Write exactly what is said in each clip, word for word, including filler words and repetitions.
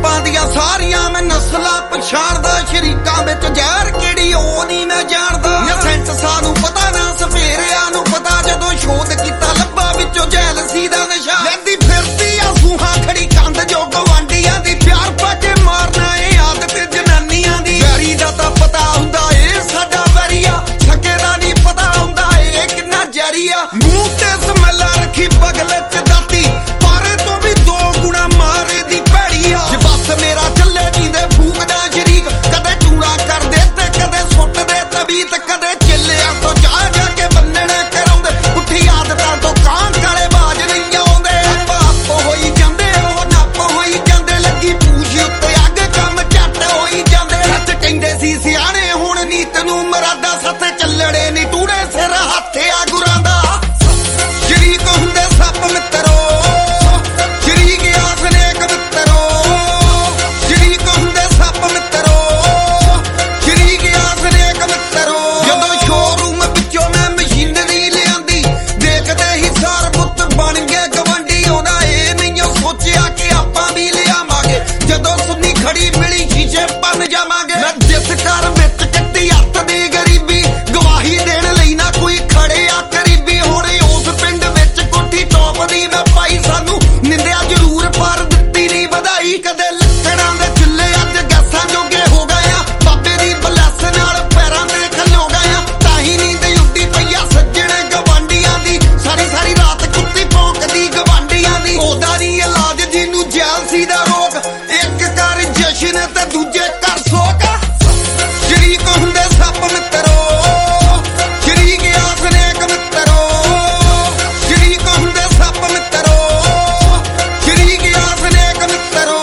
आपां दियां सारियां मैं नस्लां पछाणदा, शरीकां विच जहर किहड़ी ओह नहीं मैं जाणदा। सेंट सानू पता ना सफेरियां नू पता, जदों शोध कीता लब्बा विचों जैलसी दा नशा। लैंदी फिरदी आ सूहां खड़ी कंध जो गवांढियां दी, प्यार पाके मारना ए आदत जनानियां दी। वैरी दा तां पता हुंदा ए साडा वैरिया, सके दा नहीं पता हुंदा ए किन्ना जहरीआ। मूंह ते समैला रखी बगल च दाती, पारे तो भी दो गुणा मारे दी भैड़ी आ। जे बस मेरा चले जींदे फूकदा शरीक, कदे चूड़ा कर दे ते कदे सुट दे तबीत, कदे चिल्लियां तो जा जा के बन्नणे कराउंदे, पुट्ठी आदतां तो कां काले बाज नहीं आउंदे। पाप होई जांदे ओह नप होई जांदे, लगी पूछ उत्ते अग कम झट होई जांदे। सच कहिंदे सी सियाणे हुण नीत नूं मरादा, सत चलड़े नी टूड़े सिर हत्थ आ गुरां दा। शरीक हुंदे सप मित्रो, शरीक आ सनेक मित्रो, शरीक हुंदे सप मित्रो, शरीक आ सनेक मित्रो। जदों शोरूम विचों मैं मशीनरी लिआंदी, देखदे ही सार पुत्त बन गए गवांढी। ओहदा ए नहीं सोचिया कि आपां भी लिआवांगे, जदों सुन्नी खड़ी मिली शीशे बन जावांगे। मैं जिस घर विच कट्टी हत्थ दी गरीबी, गवाही देण लई ना कोई खड़े आ करीबी। हुण उस पिंड विच कोठी टॉप दी मैं पाई, सानू निंदिया जरूर पर दित्ती नहीं वधाई। कदे लक्कड़ां दे चुल्हे अज गैसां जोगे हो गए आ, बाबे दी बलैस नाल पैरां ते खलो गए आ। ताही नींद उड्डी पई आ सज्जण गवांढियां दी, सारी सारी रात कुत्ती भौंकदी गवांढियां दी। ओहदा नी इलाज जिन्नू जैलसी दा रोग, एक कर जशन ते दूजे कर सोक। शरीक हुंदे सप मित्रो, शरीक आ सनेक मित्रो, शरीक हुंदे सप मित्रो, शरीक आ सनेक मित्रो।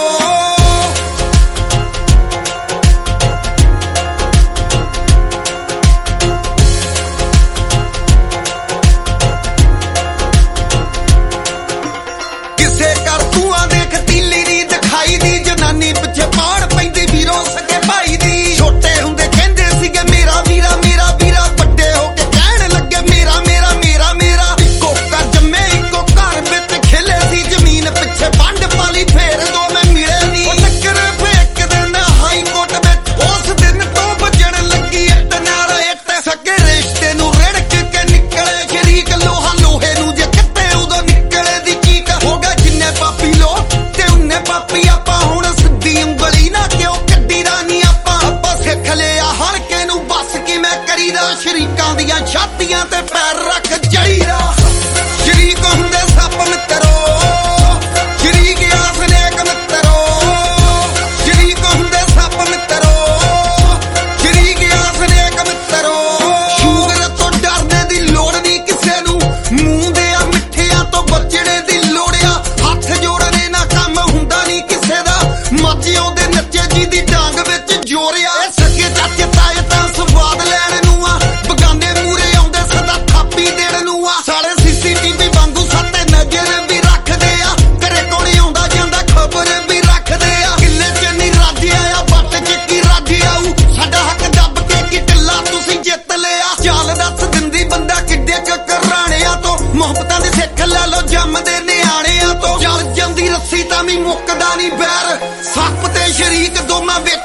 किसे कर तूं देख तीली दी दिखाई दी, जनानी पिछे पाड़ पैंदी वीरों सके भाई दी। छोटे हुंदे कहंदे सीगे मेरा वीरा मेरा वीरा, वड्डे होके कहण लगे मेरा मेरा मेरा मेरा। इक्को घर जम्मे इक्को घर विच खेले सी, जमीन पिछे वंड पाली फेर दो मैं मिले नी। ओ टक्कर फेक देंदा हाई कोर्ट विच, उस दिन तो बजण लगी इट नाल इट। सगे रिश्ते नूं रिड़क के निकले शरीक, लोहा लोहे नूं जे किते उदों निकले दी चीक। होगा जिन्ने पापी लो ते उन्ने पापी आपां, हुण सिद्धी ਉਂਗਲੀ ना क्यों कड्डी दा नी आपां। आपां सिख लिया हलके नूं बस किवें करीदा, शरीकां दियां छातियां ते पैर रख जड़ीदा। शरीक हुंदे सप मित्रो, शरीक आ सनेक मित्रो, शरीक हुंदे सप मित्रो, शरीक आ सनेक मित्रो। शूगर तो डरने दी लोड़ नहीं किसे नूं, मूंह दे आ मिੱਠਿਆਂ तो बचने दी लोड़ आ। हत्थ जोड़ने ना काम हुंदा नहीं किसे दा, मर्जी ओहदे नच्चे जी दी डांग विच जोरिया। सके चाचे ताए तां स्वाद लैण नूं आ, बगाने मूरे आउंदे सदा थापी देण नूं आ। साले सीसीटीवी वांगू सत्ते नजर भी रखदे आ, घरे कोल आउंदा जांदा खबर भी रखदे आ। किल्ले च नहीं राजिया आ, बट च की राजी आऊ, साडा हक दब के की ढिल्ला तुसीं जिੱਤ लिਆ। चाल दस दिंदी बंदा किड्डे च घराणिਆਂ ਤੋਂ, ਮੁਹੱਬਤਾਂ ਦੀ ਸਿੱਖ ਲੈ ਲੋ ਜੰਮਦੇ ਨਿਆਣਿਆਂ ਤੋਂ। ਚੱਲ ਜਾਂਦੀ ਰੱਸੀ ਤਾਂ ਵੀ ਮੁੱਕਦਾ ਨਹੀਂ ਬੈਰ, ਸੱਪ ਤੇ ਸ਼ਰੀਕ ਦੋਵਾਂ ਵਿੱਚ